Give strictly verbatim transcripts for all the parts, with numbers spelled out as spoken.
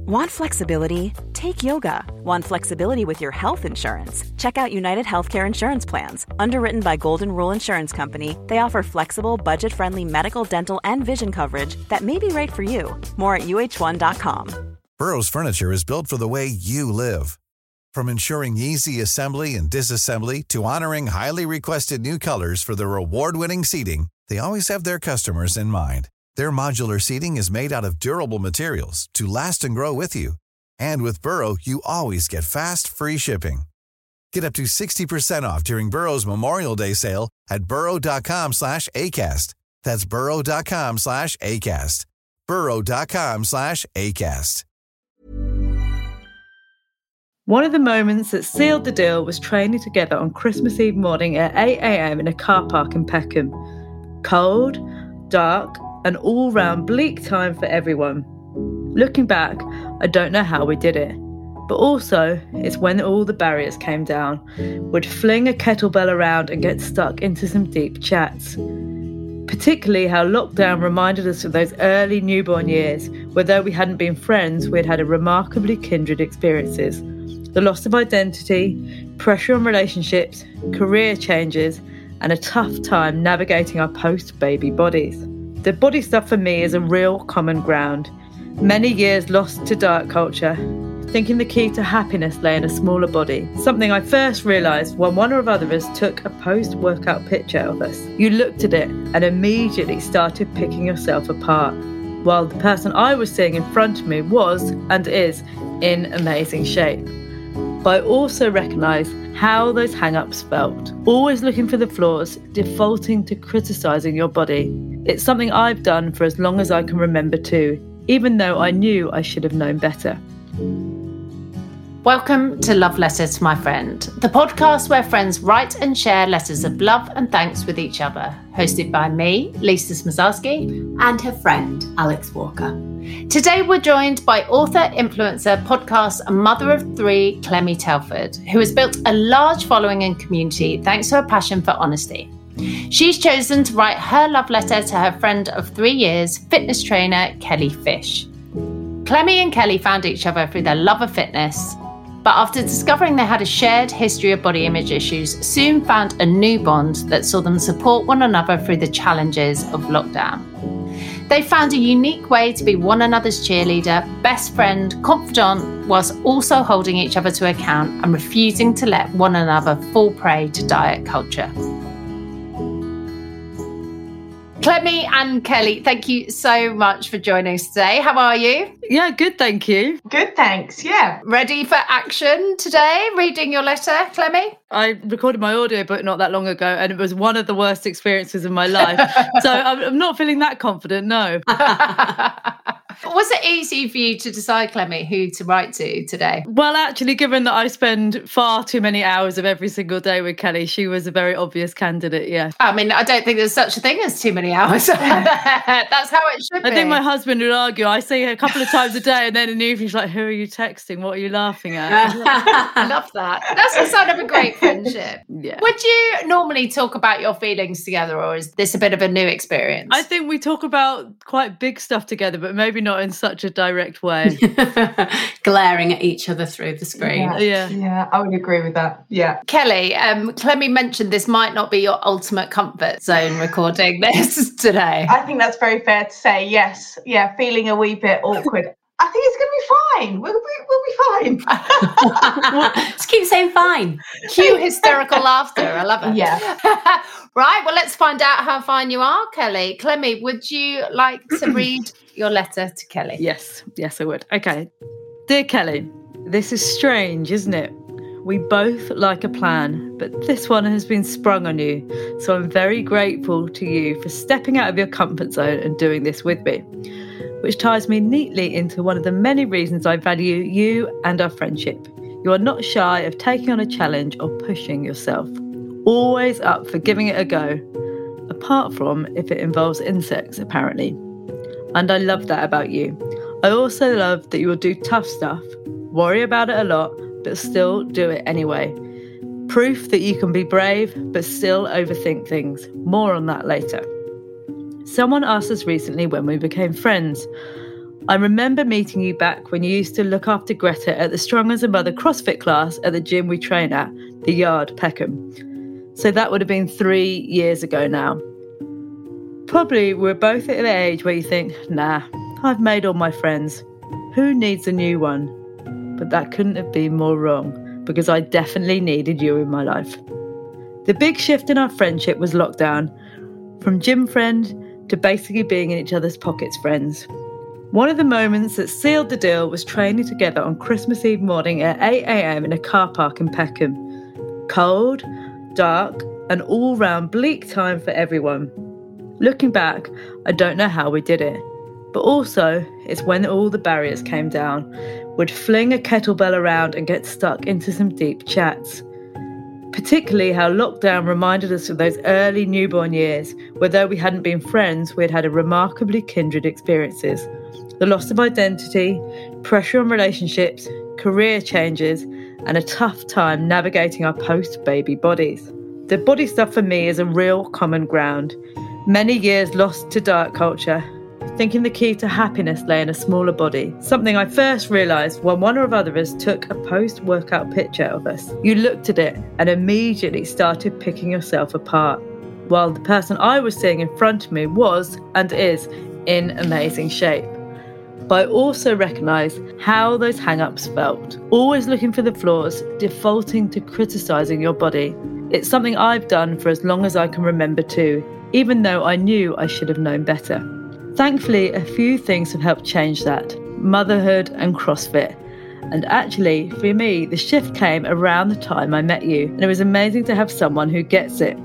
Want flexibility? Take yoga. Want flexibility with your health insurance? Check out United Healthcare Insurance Plans. Underwritten by Golden Rule Insurance Company, they offer flexible, budget-friendly medical, dental, and vision coverage that may be right for you. More at U H one dot com. Burrow's furniture is built for the way you live. From ensuring easy assembly and disassembly to honoring highly requested new colors for their award-winning seating, they always have their customers in mind. Their modular seating is made out of durable materials to last and grow with you. And with Burrow, you always get fast, free shipping. Get up to sixty percent off during Burrow's Memorial Day sale at burrow.com slash ACAST. That's burrow.com slash ACAST. burrow.com slash ACAST. One of the moments that sealed the deal was training together on Christmas Eve morning at eight a.m. in a car park in Peckham. Cold, dark, an all-round bleak time for everyone. Looking back, I don't know how we did it. But also, it's when all the barriers came down. We'd fling a kettlebell around and get stuck into some deep chats. Particularly how lockdown reminded us of those early newborn years, where though we hadn't been friends, we'd had a remarkably kindred experiences. The loss of identity, pressure on relationships, career changes, and a tough time navigating our post-baby bodies. The body stuff for me is a real common ground. Many years lost to diet culture, thinking the key to happiness lay in a smaller body. Something I first realised when one or other of us took a post-workout picture of us. You looked at it and immediately started picking yourself apart, while the person I was seeing in front of me was, and is, in amazing shape. But I also recognised how those hang-ups felt. Always looking for the flaws, defaulting to criticising your body. It's something I've done for as long as I can remember too, even though I knew I should have known better. Welcome to Love Letters to My Friend, the podcast where friends write and share letters of love and thanks with each other. Hosted by me, Lisa Smazarski, and her friend, Alex Walker. Today we're joined by author, influencer, podcast and mother of three, Clemmie Telford, who has built a large following and community thanks to her passion for honesty. She's chosen to write her love letter to her friend of three years, fitness trainer Kelly Fish. Clemmie and Kelly found each other through their love of fitness, but after discovering they had a shared history of body image issues, soon found a new bond that saw them support one another through the challenges of lockdown. They found a unique way to be one another's cheerleader, best friend, confidant, whilst also holding each other to account and refusing to let one another fall prey to diet culture. Clemmie and Kelly, thank you so much for joining us today. How are you? Yeah, good, thank you. Good, thanks, yeah. Ready for action today? Reading your letter, Clemmie? I recorded my audiobook not that long ago and it was one of the worst experiences of my life. So I'm, I'm not feeling that confident, no. Was it easy for you to decide, Clemmie, who to write to today? Well, actually, given that I spend far too many hours of every single day with Kelly, she was a very obvious candidate, yeah. I mean, I don't think there's such a thing as too many hours. That's how it should be. I think my husband would argue. I see her a couple of times a day and then in the evening she's like, who are you texting? What are you laughing at? I love that. That's the sign of a great friendship. Yeah. Would you normally talk about your feelings together or is this a bit of a new experience? I think we talk about quite big stuff together, but maybe not in such a direct way. Glaring at each other through the screen. Yeah, yeah, yeah I would agree with that. Yeah. Kelly, um, Clemmie mentioned this might not be your ultimate comfort zone recording this today. I think that's very fair to say, yes. Yeah, feeling a wee bit awkward. I think it's going to be fine. We'll be, we'll be fine. Just keep saying fine. Cue hysterical laughter. I love it. Yeah. Right, well, let's find out how fine you are, Kelly. Clemmie, would you like to read your letter to Kelly? Yes, yes, I would. Okay. Dear Kelly, this is strange, isn't it? We both like a plan, but this one has been sprung on you. So I'm very grateful to you for stepping out of your comfort zone and doing this with me, which ties me neatly into one of the many reasons I value you and our friendship. You are not shy of taking on a challenge or pushing yourself. Always up for giving it a go, apart from if it involves insects, apparently. And I love that about you. I also love that you will do tough stuff, worry about it a lot, but still do it anyway. Proof that you can be brave, but still overthink things. More on that later. Someone asked us recently when we became friends. I remember meeting you back when you used to look after Greta at the Strong as a Mother CrossFit class at the gym we train at, the Yard, Peckham. So that would have been three years ago now. Probably we're both at the age where you think, nah, I've made all my friends. Who needs a new one? But that couldn't have been more wrong, because I definitely needed you in my life. The big shift in our friendship was lockdown, from gym friend to basically being in each other's pockets friends. One of the moments that sealed the deal was training together on Christmas Eve morning at eight a.m. in a car park in Peckham. Cold, dark, and all-round bleak time for everyone. Looking back, I don't know how we did it. But also, it's when all the barriers came down. We'd fling a kettlebell around and get stuck into some deep chats. Particularly how lockdown reminded us of those early newborn years, where though we hadn't been friends, we had had a remarkably kindred experiences. The loss of identity, pressure on relationships, career changes, and a tough time navigating our post-baby bodies. The body stuff for me is a real common ground. Many years lost to diet culture, thinking the key to happiness lay in a smaller body, something I first realised when one or other of us took a post-workout picture of us. You looked at it and immediately started picking yourself apart, while the person I was seeing in front of me was, and is, in amazing shape. But I also recognised how those hang-ups felt, always looking for the flaws, defaulting to criticising your body. It's something I've done for as long as I can remember too, even though I knew I should have known better. Thankfully, a few things have helped change that. Motherhood and CrossFit. And actually, for me, the shift came around the time I met you, and it was amazing to have someone who gets it.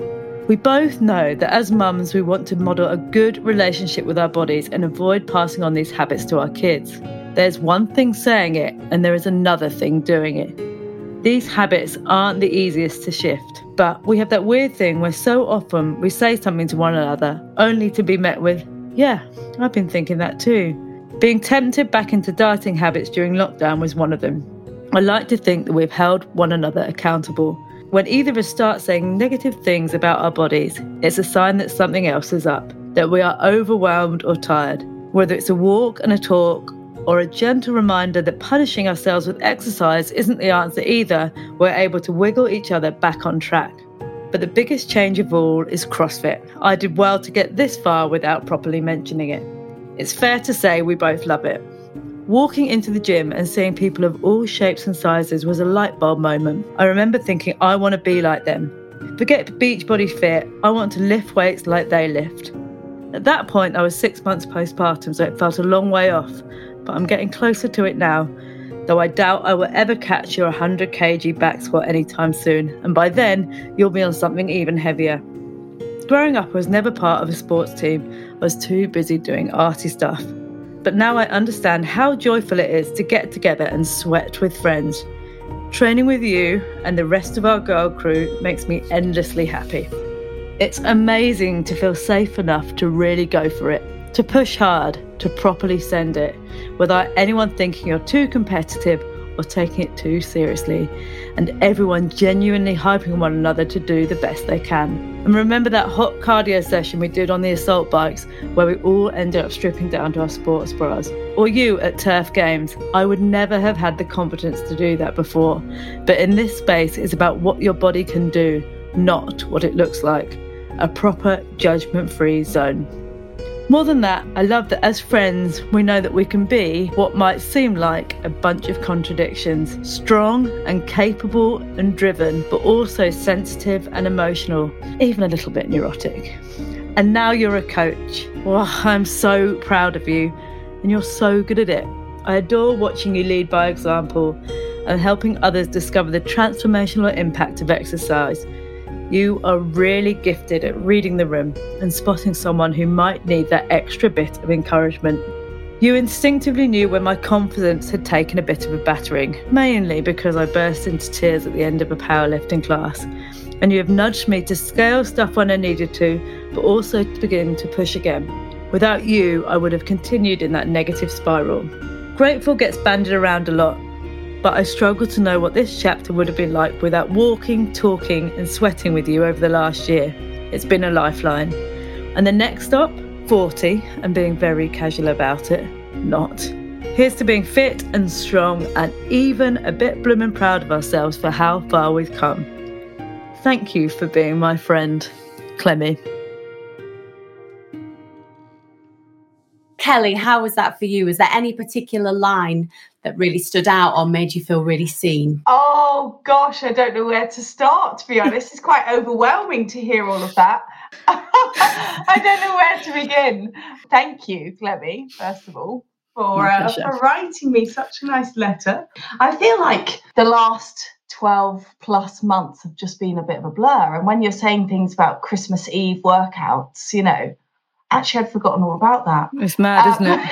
We both know that as mums, we want to model a good relationship with our bodies and avoid passing on these habits to our kids. There's one thing saying it, and there is another thing doing it. These habits aren't the easiest to shift, but we have that weird thing where so often we say something to one another, only to be met with, yeah, I've been thinking that too. Being tempted back into dieting habits during lockdown was one of them. I like to think that we've held one another accountable. When either of us start saying negative things about our bodies, it's a sign that something else is up, that we are overwhelmed or tired. Whether it's a walk and a talk, or a gentle reminder that punishing ourselves with exercise isn't the answer either, we're able to wiggle each other back on track. But the biggest change of all is CrossFit. I did well to get this far without properly mentioning it. It's fair to say we both love it. Walking into the gym and seeing people of all shapes and sizes was a light bulb moment. I remember thinking, I want to be like them. Forget Beachbody Fit, I want to lift weights like they lift. At that point, I was six months postpartum, so it felt a long way off, but I'm getting closer to it now, though I doubt I will ever catch your one hundred kilogram back squat anytime soon, and by then, you'll be on something even heavier. Growing up, I was never part of a sports team. I was too busy doing arty stuff. But now I understand how joyful it is to get together and sweat with friends. Training with you and the rest of our girl crew makes me endlessly happy. It's amazing to feel safe enough to really go for it, to push hard, to properly send it, without anyone thinking you're too competitive or taking it too seriously, and everyone genuinely hyping one another to do the best they can. And remember that hot cardio session we did on the assault bikes, where we all ended up stripping down to our sports bras? Or you at Turf Games? I would never have had the confidence to do that before. But in this space, it's about what your body can do, not what it looks like. A proper judgment-free zone. More than that, I love that as friends, we know that we can be what might seem like a bunch of contradictions. Strong and capable and driven, but also sensitive and emotional, even a little bit neurotic. And now you're a coach. Well, I'm so proud of you, and you're so good at it. I adore watching you lead by example and helping others discover the transformational impact of exercise. You are really gifted at reading the room and spotting someone who might need that extra bit of encouragement. You instinctively knew when my confidence had taken a bit of a battering, mainly because I burst into tears at the end of a powerlifting class. And you have nudged me to scale stuff when I needed to, but also to begin to push again. Without you, I would have continued in that negative spiral. Grateful gets bandied around a lot, but I struggle to know what this chapter would have been like without walking, talking and sweating with you over the last year. It's been a lifeline. And the next stop, forty, and being very casual about it. not. Here's to being fit and strong and even a bit bloomin' proud of ourselves for how far we've come. Thank you for being my friend, Clemmy. Kelly, how was that for you? Was there any particular line that really stood out or made you feel really seen? Oh gosh, I don't know where to start, to be honest. It's quite overwhelming to hear all of that. I don't know where to begin. Thank you, Clemmy, first of all, for, uh, for writing me such a nice letter. I feel like the last twelve plus months have just been a bit of a blur. And when you're saying things about Christmas Eve workouts, you know, actually I'd forgotten all about that. It's mad, um, isn't it?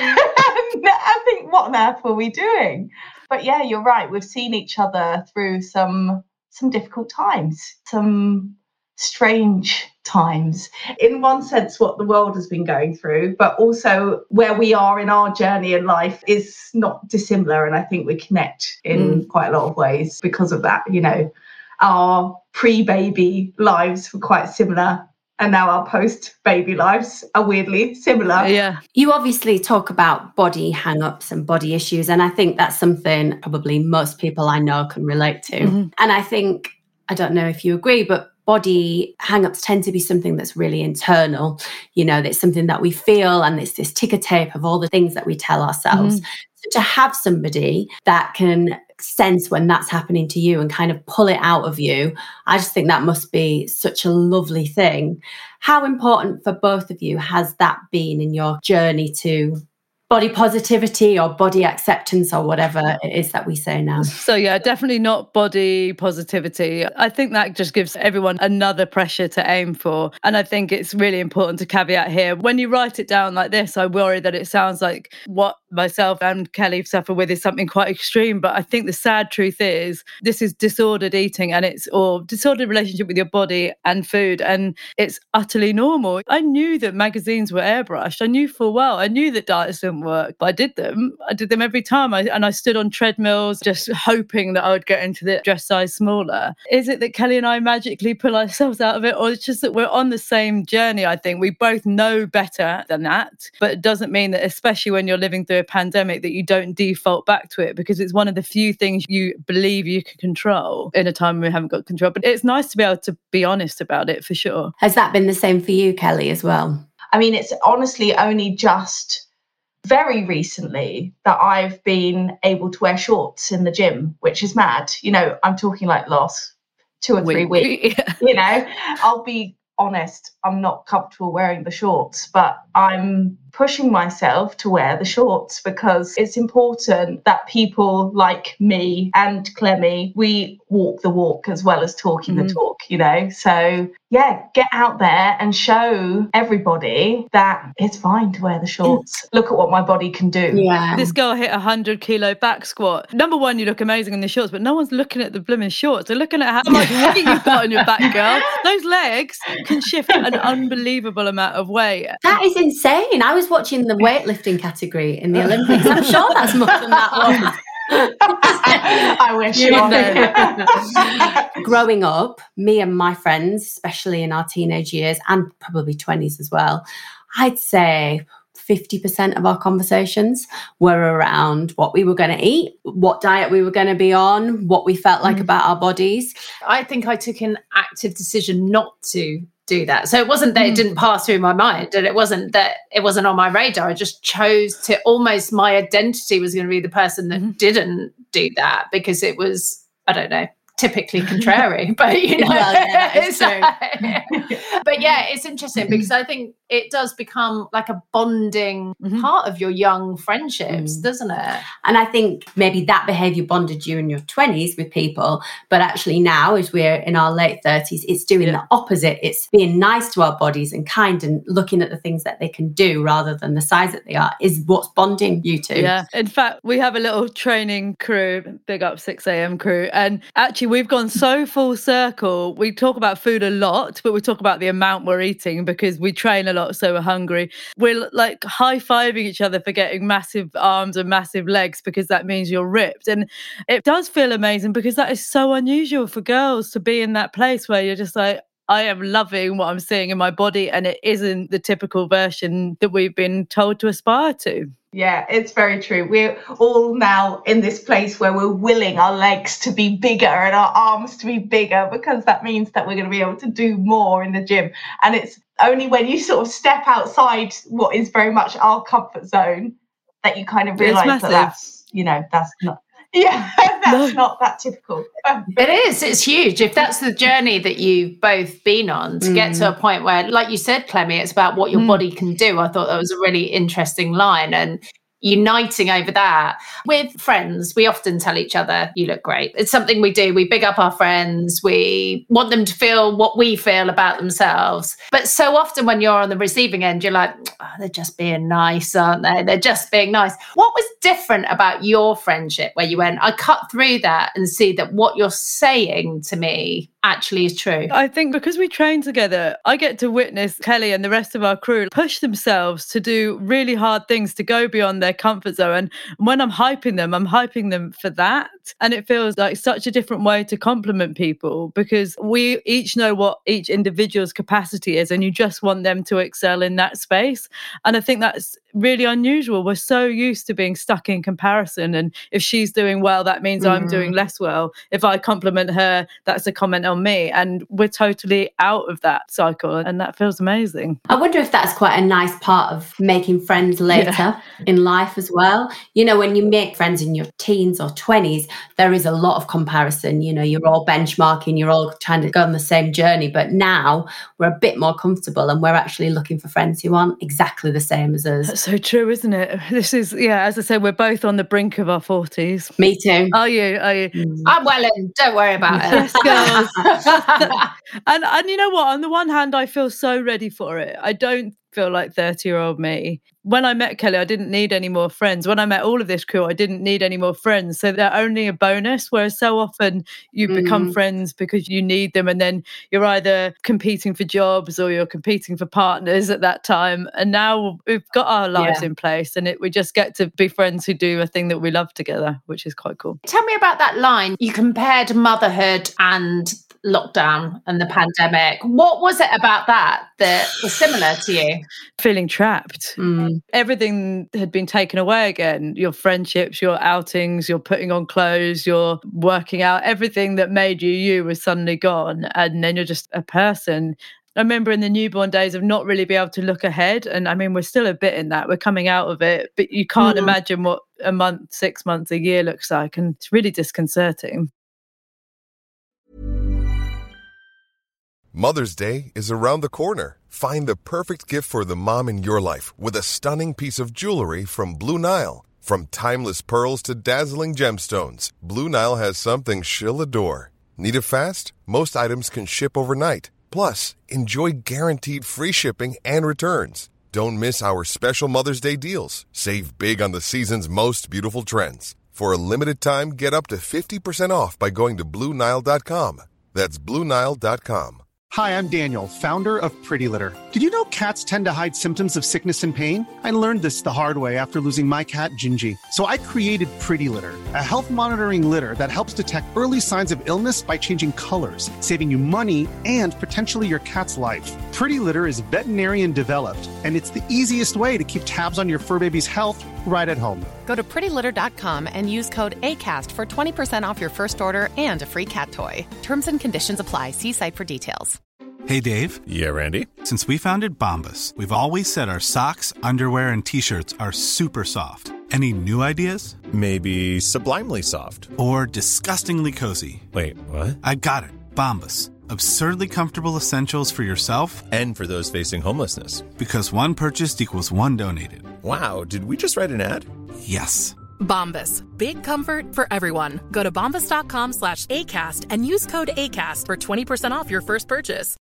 I think, what on earth were we doing? But yeah, you're right. We've seen each other through some some difficult times, some strange times. In one sense, what the world has been going through, but also where we are in our journey in life is not dissimilar. And I think we connect in mm. quite a lot of ways because of that. You know, our pre-baby lives were quite similar. And now our post-baby lives are weirdly similar. Yeah. You obviously talk about body hang-ups and body issues. And I think that's something probably most people I know can relate to. Mm-hmm. And I think, I don't know if you agree, but body hang-ups tend to be something that's really internal. You know, it's something that we feel, and it's this ticker tape of all the things that we tell ourselves. Mm-hmm. So to have somebody that can sense when that's happening to you and kind of pull it out of you, I just think that must be such a lovely thing. How important for both of you has that been in your journey to body positivity or body acceptance or whatever it is that we say now? So yeah, definitely not body positivity. I think that just gives everyone another pressure to aim for. And I think it's really important to caveat here. When you write it down like this, I worry that it sounds like what myself and Kelly suffer with is something quite extreme. But I think the sad truth is this is disordered eating, and it's or disordered relationship with your body and food. And it's utterly normal. I knew that magazines were airbrushed. I knew full well. I knew that diets didn't work, but I did them. I did them every time. I, and I stood on treadmills just hoping that I would get into the dress size smaller. Is it that Kelly and I magically pull ourselves out of it, or it's just that we're on the same journey? I think we both know better than that, but it doesn't mean that, especially when you're living through a pandemic, that you don't default back to it, because it's one of the few things you believe you can control in a time when we haven't got control. But it's nice to be able to be honest about it, for sure. Has that been the same for you, Kelly, as well? I mean, it's honestly only just very recently that I've been able to wear shorts in the gym, which is mad. You know, I'm talking like last two or three Week. weeks. Yeah. You know, I'll be honest, I'm not comfortable wearing the shorts, but I'm pushing myself to wear the shorts because it's important that people like me and Clemmy, we walk the walk as well as talking mm-hmm. the talk, you know? So yeah, get out there and show everybody that it's fine to wear the shorts. Look at what my body can do. Yeah. This girl hit a hundred kilo back squat. Number one, you look amazing in the shorts, but no one's looking at the blooming shorts. They're looking at how much weight you've got on your back, girl. Those legs can shift an unbelievable amount of weight. That is insane. I was watching the weightlifting category in the Olympics. I'm sure that's more than that was. I wish you know. Growing up, me and my friends, especially in our teenage years and probably twenties as well, I'd say fifty percent of our conversations were around what we were going to eat, what diet we were going to be on, what we felt like mm. about our bodies. I think I took an active decision not to do that. So it wasn't that it didn't pass through my mind, and it wasn't that it wasn't on my radar. I just chose to, almost my identity was going to be the person that mm-hmm. didn't do that, because it was, I don't know, typically contrary, but you know, well, yeah, it's true. But yeah, it's interesting because I think it does become like a bonding mm-hmm. part of your young friendships, mm. doesn't it? And I think maybe that behaviour bonded you in your twenties with people, but actually now, as we're in our late thirties, it's doing yeah. the opposite. It's being nice to our bodies and kind and looking at the things that they can do rather than the size that they are is what's bonding you two. Yeah. In fact, we have a little training crew, big up six a.m. crew, and actually we've gone so full circle. We talk about food a lot, but we talk about the amount we're eating because we train a lot, so we're hungry. We're like high-fiving each other for getting massive arms and massive legs because that means you're ripped. And it does feel amazing because that is so unusual for girls to be in that place where you're just like, I am loving what I'm seeing in my body, and it isn't the typical version that we've been told to aspire to. Yeah, it's very true. We're all now in this place where we're willing our legs to be bigger and our arms to be bigger, because that means that we're going to be able to do more in the gym. And it's only when you sort of step outside what is very much our comfort zone that you kind of realise that that's, you know, that's not, yeah, that's no. not that typical. It is. It's huge. If that's the journey that you've both been on, to mm. get to a point where, like you said, Clemmy, it's about what your mm. body can do. I thought that was a really interesting line. And uniting over that. With friends, we often tell each other, you look great. It's something we do. We big up our friends. We want them to feel what we feel about themselves. But so often when you're on the receiving end, you're like, oh, they're just being nice, aren't they? They're just being nice. What was different about your friendship where you went, I cut through that and see that what you're saying to me actually is true? I think because we train together, I get to witness Kelly and the rest of our crew push themselves to do really hard things, to go beyond their comfort zone. And when I'm hyping them, I'm hyping them for that. And it feels like such a different way to compliment people, because we each know what each individual's capacity is, and you just want them to excel in that space. And I think that's really unusual. We're so used to being stuck in comparison, and if she's doing well, that means mm. I'm doing less well. If I compliment her, that's a comment on me, and we're totally out of that cycle, and that feels amazing. I wonder if that's quite a nice part of making friends later yeah. in life as well. You know, when you make friends in your teens or twenties, there is a lot of comparison. You know, you're all benchmarking, you're all trying to go on the same journey, but now we're a bit more comfortable and we're actually looking for friends who aren't exactly the same as us. That's so true, isn't it? This is, yeah, as I said, we're both on the brink of our forties. Me too. Are you? Are you? Mm. I'm well in. Don't worry about it. Yes, girls. and, and you know what? On the one hand, I feel so ready for it. I don't feel like thirty-year-old me. When I met Kelly, I didn't need any more friends. When I met all of this crew, I didn't need any more friends. So they're only a bonus, whereas so often you mm. become friends because you need them, and then you're either competing for jobs or you're competing for partners at that time. And now we've got our lives yeah. in place, and it, we just get to be friends who do a thing that we love together, which is quite cool. Tell me about that line. You compared motherhood and lockdown and the pandemic. What was it about that that was similar to you? Feeling trapped. Mm. Everything had been taken away again. Your friendships, your outings, your putting on clothes, your working out, everything that made you you was suddenly gone. And then you're just a person. I remember in the newborn days of not really be able to look ahead. And I mean, we're still a bit in that. We're coming out of it, but you can't mm. imagine what a month, six months, a year looks like. And it's really disconcerting. Mother's Day is around the corner. Find the perfect gift for the mom in your life with a stunning piece of jewelry from Blue Nile. From timeless pearls to dazzling gemstones, Blue Nile has something she'll adore. Need it fast? Most items can ship overnight. Plus, enjoy guaranteed free shipping and returns. Don't miss our special Mother's Day deals. Save big on the season's most beautiful trends. For a limited time, get up to fifty percent off by going to Blue Nile dot com. That's Blue Nile dot com. Hi, I'm Daniel, founder of Pretty Litter. Did you know cats tend to hide symptoms of sickness and pain? I learned this the hard way after losing my cat, Gingy. So I created Pretty Litter, a health monitoring litter that helps detect early signs of illness by changing colors, saving you money and potentially your cat's life. Pretty Litter is veterinarian developed, and it's the easiest way to keep tabs on your fur baby's health right at home. Go to pretty litter dot com and use code ACAST for twenty percent off your first order and a free cat toy. Terms and conditions apply. See site for details. Hey, Dave. Yeah, Randy. Since we founded Bombas, we've always said our socks, underwear, and T-shirts are super soft. Any new ideas? Maybe sublimely soft. Or disgustingly cozy. Wait, what? I got it. Bombas. Absurdly comfortable essentials for yourself and for those facing homelessness. Because one purchased equals one donated. Wow, did we just write an ad? Yes. Bombas. Big comfort for everyone. Go to bombas dot com slash ACAST and use code ACAST for twenty percent off your first purchase.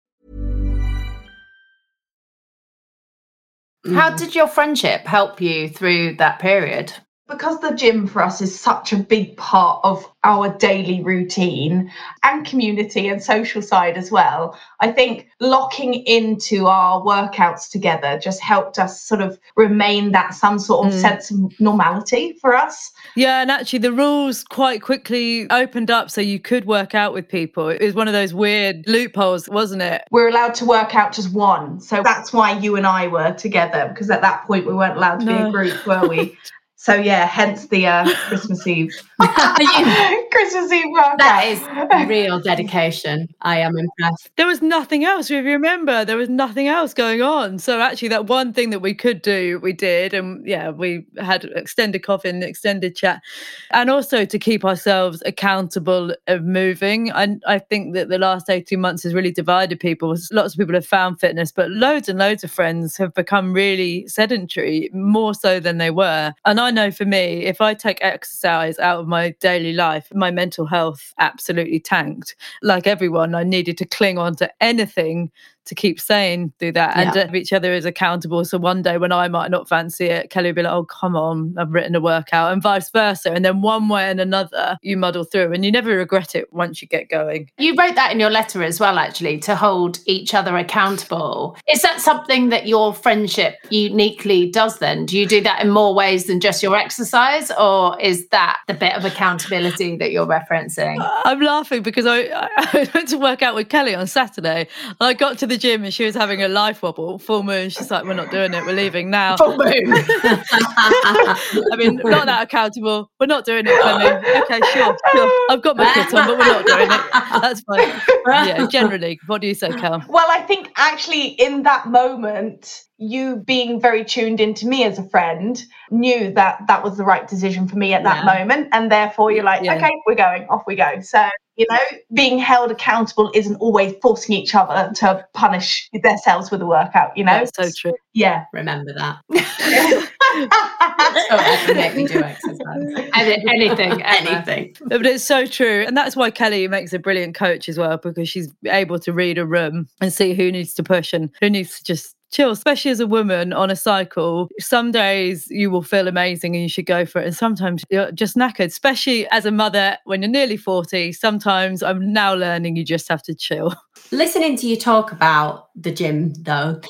How did your friendship help you through that period? because the gym for us is such a big part of our daily routine and community and social side as well, I think locking into our workouts together just helped us sort of remain that some sort of mm. sense of normality for us. Yeah, and actually the rules quite quickly opened up so you could work out with people. It was one of those weird loopholes, wasn't it? We're allowed to work out just one. So that's why you and I were together, because at that point we weren't allowed to no. be a group, were we? So yeah, hence the uh, Christmas Eve. Christmas Eve workout. That is real dedication. I am impressed. There was nothing else. If you remember, there was nothing else going on. So actually that one thing that we could do, we did. And yeah, we had extended coffee and extended chat. And also to keep ourselves accountable of moving. And I think that the last eighteen months has really divided people. Lots of people have found fitness, but loads and loads of friends have become really sedentary, more so than they were. And I I know for me, if I take exercise out of my daily life, my mental health absolutely tanked. Like everyone, I needed to cling on to anything to keep sane through that and yeah. uh, each other is accountable. So one day when I might not fancy it, Kelly would be like, oh, come on, I've written a workout, and vice versa. And then one way and another, you muddle through and you never regret it once you get going. You wrote that in your letter as well, actually, to hold each other accountable. Is that something that your friendship uniquely does then? Do you do that in more ways than just your exercise, or is that the bit of accountability that you're referencing? I'm laughing because I, I went to work out with Kelly on Saturday. I got to the gym and she was having a life wobble, full moon. She's like, we're not doing it, we're leaving now. Full moon. I mean, not that accountable. We're not doing it, Clemmy. Okay, sure, sure. I've got my kit on, but we're not doing it. That's fine. Yeah, generally. What do you say, Cal? Well, I think actually in that moment, you being very tuned into me as a friend knew that that was the right decision for me at that yeah. moment. And therefore you're like, yeah. okay, we're going, off we go. So, you know, being held accountable isn't always forcing each other to punish themselves with a workout, you know? That's so true. Yeah. Remember that. So I can make me do exercise. Anything, anything. But it's so true. And that's why Kelly makes a brilliant coach as well, because she's able to read a room and see who needs to push and who needs to just chill, especially as a woman on a cycle. Some days you will feel amazing and you should go for it. And sometimes you're just knackered, especially as a mother when you're nearly forty. Sometimes I'm now learning you just have to chill. Listening to you talk about the gym though,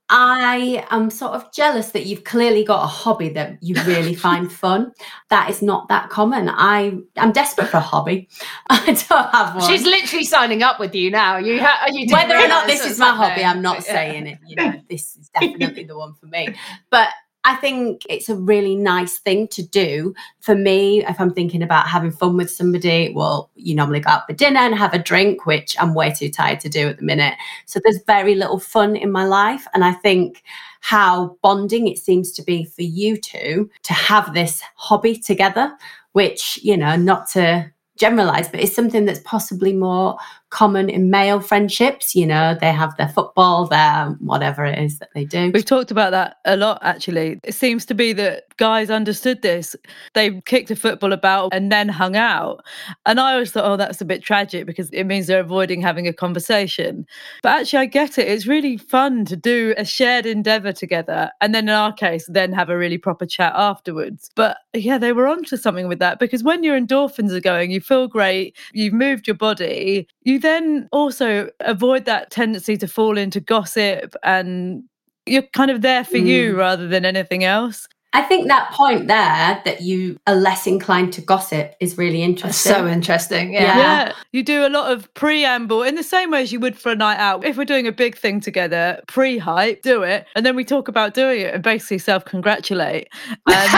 I am sort of jealous that you've clearly got a hobby that you really find fun. That is not that common. I, I'm desperate for a hobby. I don't have one. She's literally signing up with you now. You, ha- you Whether or not this is my hobby, I'm not yeah. saying it. You know, this is definitely the one for me. But I think it's a really nice thing to do. For me, if I'm thinking about having fun with somebody, well, you normally go out for dinner and have a drink, which I'm way too tired to do at the minute. So there's very little fun in my life. And I think how bonding it seems to be for you two to have this hobby together, which, you know, not to generalize, but it's something that's possibly more common in male friendships. You know, they have their football, their whatever it is that they do. We've talked about that a lot, actually. It seems to be that guys understood this. They kicked a football about and then hung out. And I always thought, oh, that's a bit tragic because it means they're avoiding having a conversation. But actually, I get it. It's really fun to do a shared endeavour together. And then in our case, then have a really proper chat afterwards. But yeah, they were onto something with that, because when your endorphins are going, you feel great, you've moved your body, you then also avoid that tendency to fall into gossip, and you're kind of there for mm. you rather than anything else. I think that point there, that you are less inclined to gossip, is really interesting. So interesting. Yeah. yeah. Yeah. You do a lot of preamble in the same way as you would for a night out. If we're doing a big thing together, pre-hype, do it. And then we talk about doing it and basically self-congratulate. Um,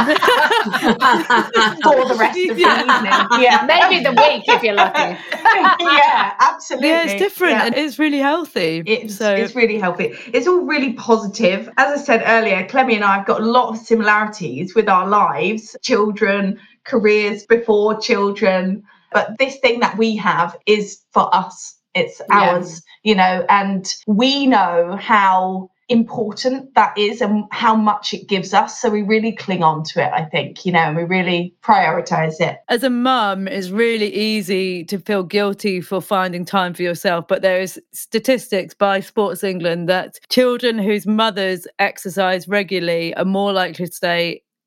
for the rest of the yeah. evening. Yeah. Maybe the week if you're lucky. Yeah, absolutely. Yeah, it's different yeah. and it's really healthy. It's, so. it's really healthy. It's all really positive. As I said earlier, Clemmy and I have got a lot of similarities with our lives, children, careers before children. But this thing that we have is for us. It's ours, yeah. you know, and we know how important that is and how much it gives us. So we really cling on to it, I think, you know, and we really prioritise it. As a mum, it's really easy to feel guilty for finding time for yourself. But there is statistics by Sports England that children whose mothers exercise regularly are more likely to stay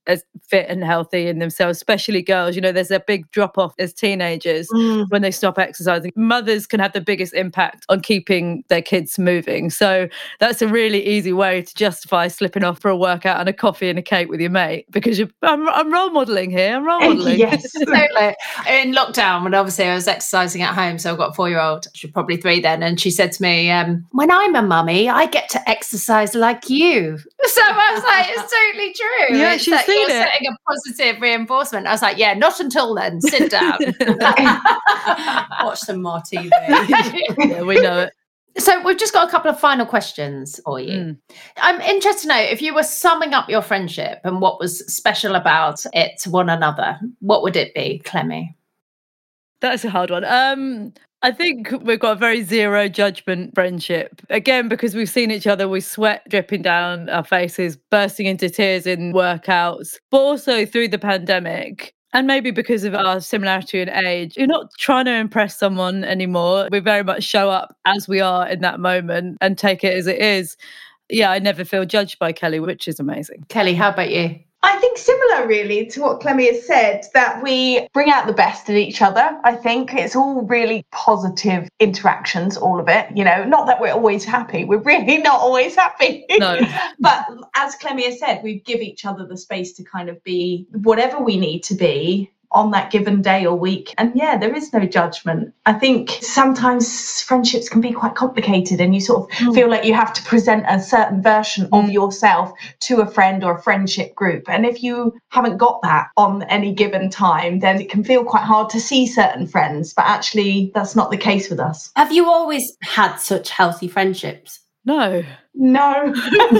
as fit and healthy in themselves, especially girls. You know, there's a big drop off as teenagers mm. when they stop exercising. Mothers can have the biggest impact on keeping their kids moving. So that's a really easy way to justify slipping off for a workout and a coffee and a cake with your mate, because you're, I'm, I'm role modelling here. I'm role modelling. Yes, totally. In lockdown, when obviously I was exercising at home, so I've got a four-year-old, she's probably three then, and she said to me, um, when I'm a mummy, I get to exercise like you. So I was like, it's totally true. Yeah, it's she's like seen you're it. setting a positive reinforcement. I was like, yeah, not until then. Sit down. Watch some more T V. Yeah, we know it. So we've just got a couple of final questions for you. Mm. I'm interested to know, if you were summing up your friendship and what was special about it to one another, what would it be, Clemmy? That's a hard one. Um, I think we've got a very zero judgment friendship. Again, because we've seen each other, we sweat dripping down our faces, bursting into tears in workouts, but also through the pandemic. And maybe because of our similarity in age, you're not trying to impress someone anymore. We very much show up as we are in that moment and take it as it is. Yeah, I never feel judged by Kelly, which is amazing. Kelly, how about you? I think similar really to what Clemmy has said, that we bring out the best in each other. I think it's all really positive interactions, all of it. You know, not that we're always happy. We're really not always happy. No. But as Clemmy has said, we give each other the space to kind of be whatever we need to be on that given day or week. And yeah, there is no judgment. I think sometimes friendships can be quite complicated and you sort of mm. feel like you have to present a certain version mm. of yourself to a friend or a friendship group. And if you haven't got that on any given time, then it can feel quite hard to see certain friends. But actually, that's not the case with us. Have you always had such healthy friendships? No. No.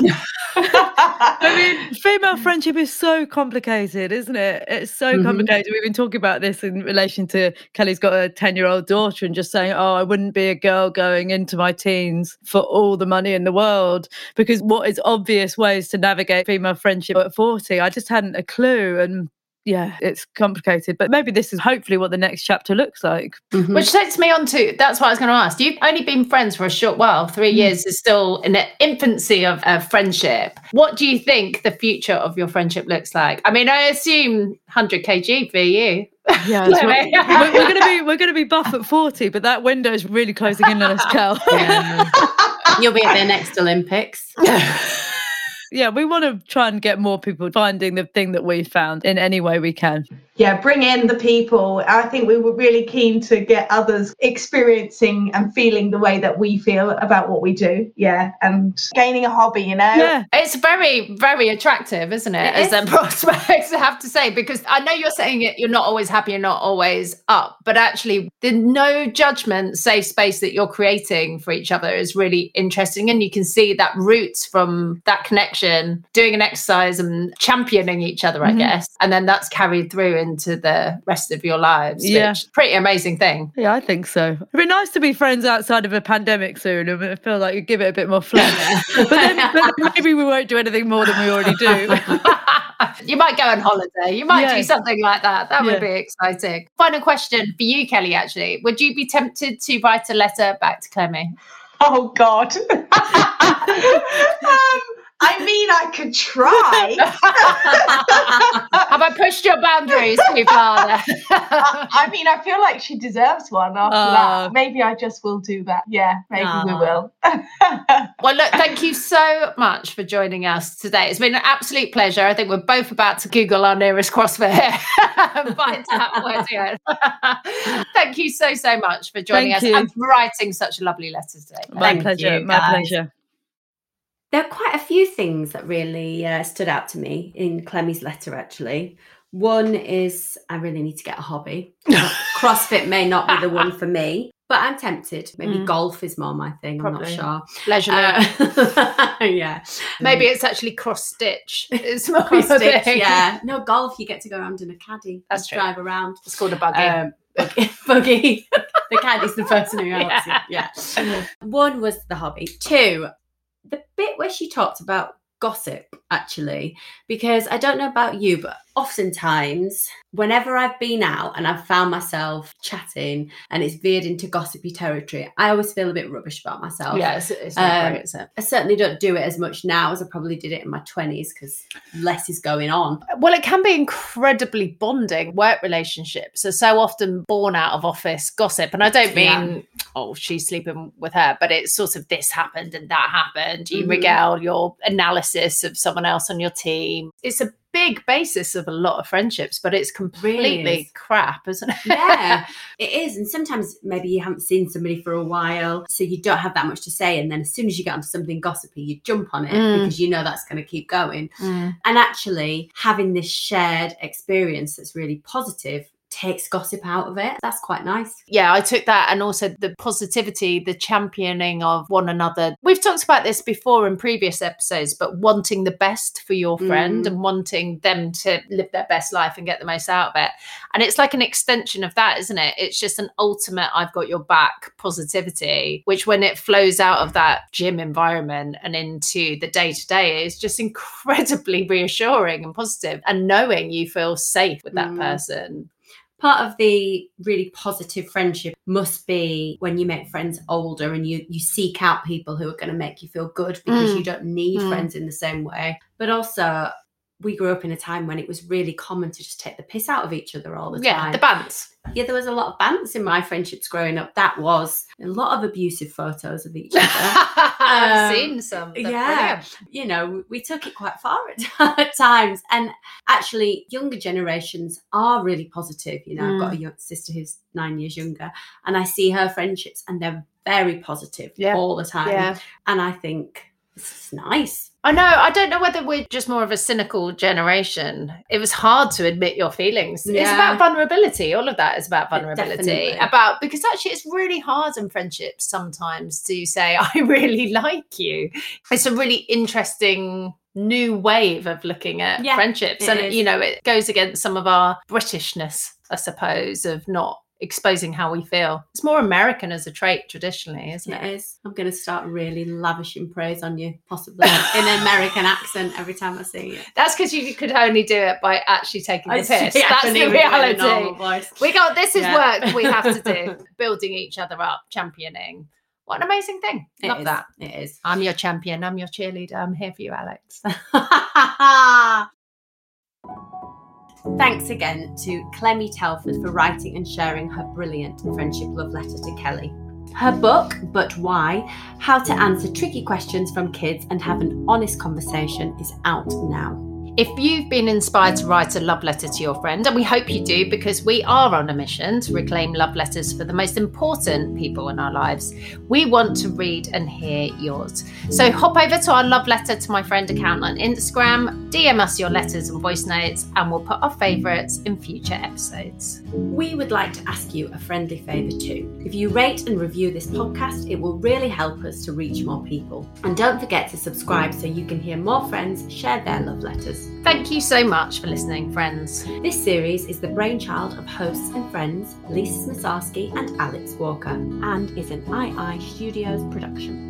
I mean, female friendship is so complicated, isn't it? It's so mm-hmm. complicated. We've been talking about this in relation to Kelly's got a ten-year-old daughter and just saying, oh, I wouldn't be a girl going into my teens for all the money in the world, because what is obvious ways to navigate female friendship at forty? I just hadn't a clue. And yeah, it's complicated, but maybe this is hopefully what the next chapter looks like. Mm-hmm. Which takes me on to, that's what I was going to ask. You've only been friends for a short while. Three mm. years is still in the infancy of a friendship. What do you think the future of your friendship looks like? I mean, I assume one hundred kilograms for you. Yeah, we're, we're, we're going to be we're going to be buff at forty, but that window is really closing in on us, Kel. Yeah. You'll be at the next Olympics. Yeah, we want to try and get more people finding the thing that we found in any way we can. Yeah, bring in the people. I think we were really keen to get others experiencing and feeling the way that we feel about what we do. Yeah, and gaining a hobby, you know? Yeah. It's very, very attractive, isn't it, it as is. A prospect, I have to say, because I know you're saying it, you're not always happy, you're not always up, but actually the no judgment, safe space that you're creating for each other is really interesting. And you can see that roots from that connection, doing an exercise and championing each other, mm-hmm. I guess. And then that's carried through into the rest of your lives. Yeah. Which is a pretty amazing thing. Yeah, I think so. It'd be nice to be friends outside of a pandemic soon. I feel like you give it a bit more flair. but, then, but then maybe we won't do anything more than we already do. You might go on holiday. You might yeah. do something like that. That yeah. would be exciting. Final question for you, Kelly, actually. Would you be tempted to write a letter back to Clemmy? Oh, God. um, I mean, I could try. Have I pushed your boundaries too far there? I, I mean, I feel like she deserves one after uh, that. Maybe I just will do that. Yeah, maybe uh, we will. Well, look, thank you so much for joining us today. It's been an absolute pleasure. I think we're both about to Google our nearest CrossFit and find out where to go. Thank you so, so much for joining thank us you. and for writing such a lovely letter today. My thank pleasure. you, my pleasure. There are quite a few things that really uh, stood out to me in Clemmy's letter, actually. One is I really need to get a hobby. CrossFit may not be the one for me, but I'm tempted. Maybe mm. golf is more my thing. Probably. I'm not sure. Leisure. Uh, yeah. Maybe it's actually cross-stitch. It's more cross-stitch, yeah. No, golf, you get to go around in a caddy. That's true. Drive around. It's called a buggy. Um, buggy. buggy. The caddy's the person who helps yeah. you. Yeah. One was the hobby. Two, the bit where she talked about gossip, actually, because I don't know about you, but oftentimes, whenever I've been out and I've found myself chatting and it's veered into gossipy territory, I always feel a bit rubbish about myself. Yeah, it's, it's not Um, great, is it? I certainly don't do it as much now as I probably did it in my twenties because less is going on. Well, it can be incredibly bonding. Work relationships are so often born out of office gossip. And I don't mean, Yeah. oh, she's sleeping with her, but it's sort of this happened and that happened. You Mhm. regale your analysis of someone else on your team. It's a big basis of a lot of friendships, but it's completely Really is. crap, isn't it? Yeah, it is. And sometimes maybe you haven't seen somebody for a while, so you don't have that much to say. And then as soon as you get onto something gossipy, you jump on it Mm. because you know that's going to keep going. Mm. And actually having this shared experience that's really positive takes gossip out of it. That's quite nice. Yeah, I took that, and also the positivity, the championing of one another. We've talked about this before in previous episodes, but wanting the best for your friend Mm. and wanting them to live their best life and get the most out of it. And it's like an extension of that, isn't it? It's just an ultimate I've got your back positivity, which when it flows out of that gym environment and into the day to day is just incredibly reassuring and positive. And knowing you feel safe with that Mm. person. Part of the really positive friendship must be when you make friends older and you you seek out people who are going to make you feel good because Mm. you don't need Mm. friends in the same way. But also, we grew up in a time when it was really common to just take the piss out of each other all the Yeah, time. the bants. Yeah, there was a lot of bants in my friendships growing up. That was a lot of abusive photos of each other. I've Um, seen some. They're yeah, brilliant. you know, we took it quite far at, at times. And actually, younger generations are really positive. You know, I've got a young sister who's nine years younger, and I see her friendships, and they're very positive Yeah. all the time. Yeah. And I think this is nice. I know. I don't know whether we're just more of a cynical generation. It was hard to admit your feelings. It's Yeah. about vulnerability. All of that is about vulnerability. Definitely. About because actually it's really hard in friendships sometimes to say, I really like you. It's a really interesting new wave of looking at Yeah, friendships. it And, is. you know, it goes against some of our Britishness, I suppose, of not exposing how we feel. It's more American as a trait traditionally, isn't It it? is. I'm going to start really lavishing praise on you, possibly in an American accent every time I see you. That's because you could only do it by actually taking the I piss. see, I That's can the even do it in a reality. normal voice. We got this is Yeah. work we have to do. Building each other up, championing. What an amazing thing. It Love is. that. It is. I'm your champion. I'm your cheerleader. I'm here for you, Alex. Thanks again to Clemmy Telford for writing and sharing her brilliant friendship love letter to Kelly. Her book, But Why? How to Answer Tricky Questions from Kids and Have an Honest Conversation, is out now. If you've been inspired to write a love letter to your friend, and we hope you do because we are on a mission to reclaim love letters for the most important people in our lives, we want to read and hear yours. So hop over to our Love Letter to My Friend account on Instagram, D M us your letters and voice notes, and we'll put our favourites in future episodes. We would like to ask you a friendly favour too. If you rate and review this podcast, it will really help us to reach more people. And don't forget to subscribe so you can hear more friends share their love letters. Thank you so much for listening, friends. This series is the brainchild of hosts and friends Lisa Smisarski and Alex Walker and is an I I Studios production.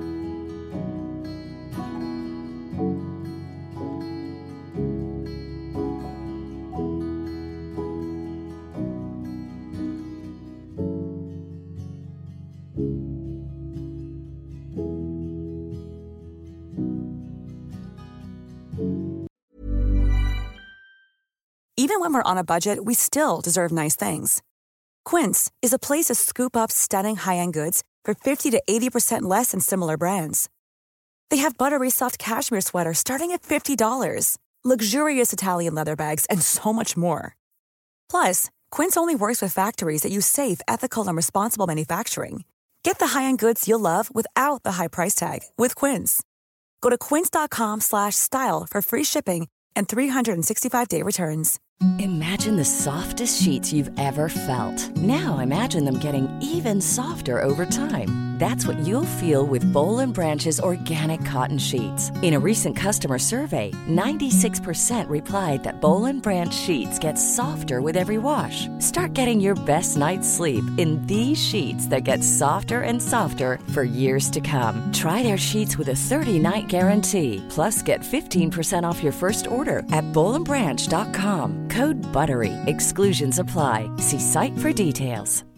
Even when we're on a budget, we still deserve nice things. Quince is a place to scoop up stunning high-end goods for fifty to eighty percent less than similar brands. They have buttery soft cashmere sweaters starting at fifty dollars, luxurious Italian leather bags, and so much more. Plus, Quince only works with factories that use safe, ethical, and responsible manufacturing. Get the high-end goods you'll love without the high price tag with Quince. Go to quince.com slash style for free shipping and three sixty-five day returns. Imagine the softest sheets you've ever felt. Now imagine them getting even softer over time. That's what you'll feel with Bowl and Branch's organic cotton sheets. In a recent customer survey, ninety-six percent replied that Bowl and Branch sheets get softer with every wash. Start getting your best night's sleep in these sheets that get softer and softer for years to come. Try their sheets with a thirty-night guarantee. Plus, get fifteen percent off your first order at bowl and branch dot com. Code BUTTERY. Exclusions apply. See site for details.